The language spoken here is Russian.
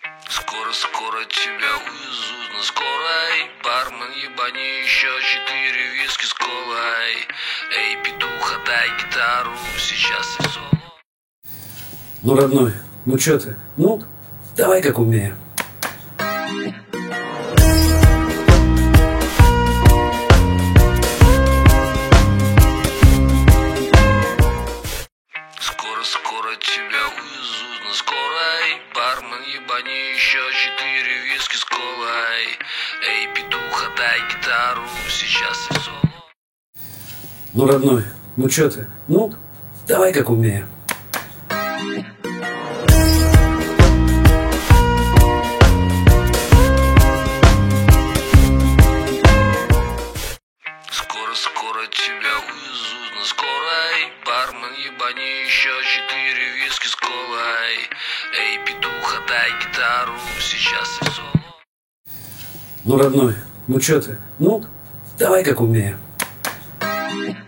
Скоро тебя увезут на скорой. Бармен, ебани еще 4 виски с колой. Эй, петуха, дай гитару, сейчас я соло. Ну, родной, ну чё ты? Ну, давай как умеем. Скоро тебя увезут на скорой. Бармен, ебани еще 4 виски с колой. Эй, петуха, дай гитару, сейчас я соло. Ну, родной, ну чё ты? Ну, давай как умеем. Скоро тебя увезут на скорой. Бармен, ебани еще 4 виски с колой. Эй, петуха, дай гитару, сейчас я соло. Ну, родной, ну чё ты? Ну, давай как умеем.